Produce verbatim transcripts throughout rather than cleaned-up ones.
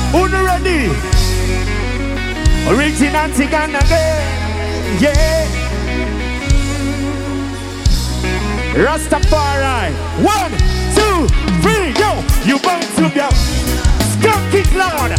Uno ready? Original Tigan again. Yeah. Rastafari. One, two, three, yo. You bound to go. Skunk it loud.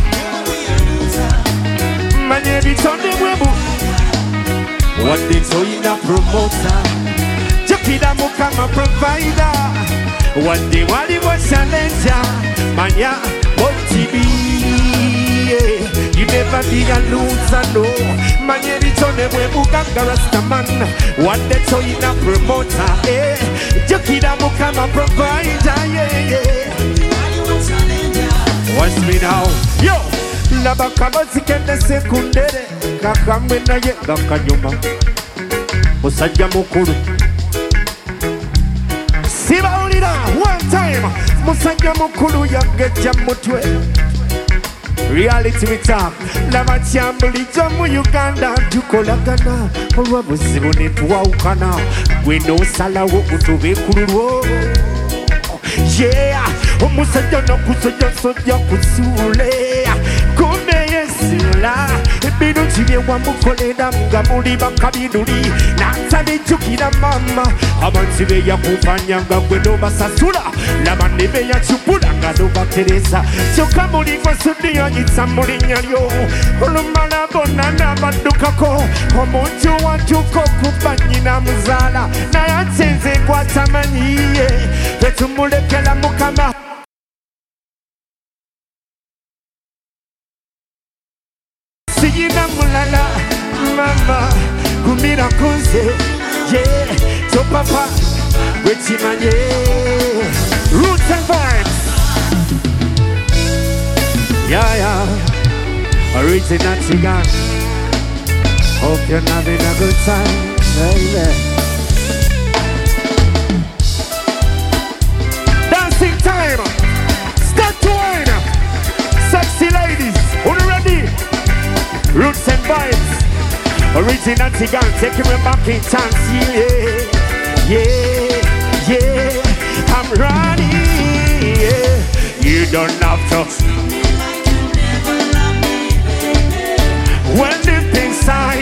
My name is on the web. What they so in a promoter. Jokida Mukama provider. One day while he was challenger. Manya, what T V. You never be a loser, no. Man, you return them when you can Rasta man. One day so in a promoter, eh? Jokida Mukama provider, yeah, yeah. Watch me now, yo. Laba kama zikende sekundere. Kakamwe na ye kakanyuma. Musajja mukuru. Siba ulira, one time. Musajja mukuru yageja mutwe. Reality we talk. Lama chambuli jamu Uganda. Jukolagana. Wabuzibu netuwa ukana. Gweno sala wo utube kururo. Yeah. Omusajja no kusajja soja kusule. Kumbe yesila. Bino chibye wa mukoleda. Mga muli bakabiduli. Natale chukina mama. Amansibe ya kufanya nga gweno basasula. Lama nebe ya chupula nga doba teresa. Choka muli kwa sudi ya nitsa muli nyalyo. Ulumala bonana badukako. Omuntu wantuko kupanyina muzala. Na yatsenze kwa tamaniye. Petumulekela mukama. Siyina mulala. Mama. Kumira kunze. Yeah. So papa. Wechimanye. Roots and vibes. Yeah, yeah. Original Tigan. Hope you're having a good time, baby. Dancing time. Start to wine. Sexy ladies. Are you ready? Roots and vibes. Original Tigan. Taking me back in chance. Yeah, yeah, yeah. I'm running. Yeah. You don't have to. When deep inside,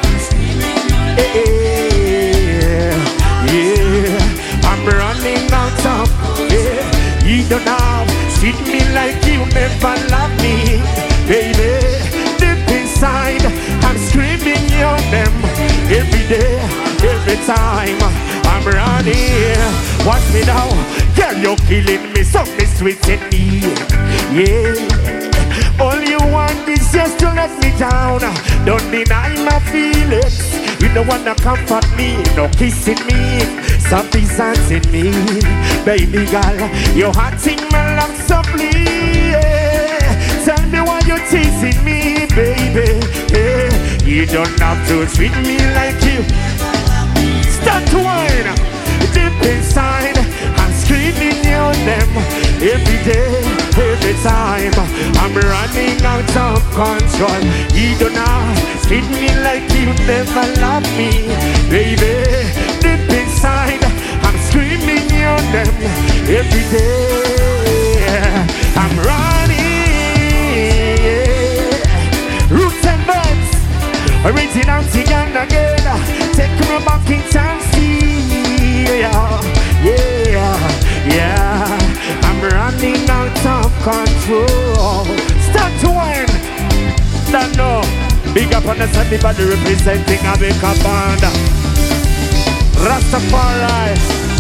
yeah, yeah, I'm running out of, yeah. You don't have, treat me like you never loved me, baby. Deep inside, I'm screaming your name every day, every time. I'm running, watch me now, girl, you're killing me, so me sweet in me, yeah. All you want is just to let me down. Don't deny my feelings. You don't wanna comfort me, no kissing me, something's dancing me. Baby girl, you're hurting my lungs softly. Yeah. Tell me why you're teasing me, baby. Yeah. You don't have to treat me like you. Start to whine. Deep inside, I'm screaming your name every day, every time. I'm running out of control. You don't know, treat me like you never loved me, baby. Deep inside, I'm screaming your name every day. I'm running, yeah. Roots and vibes, original Tigan again. Take me back in time, see, yeah, yeah, yeah. I'm running out of control. Start to win. Don't know. Big up on the everybody representing a big band. Rastafari.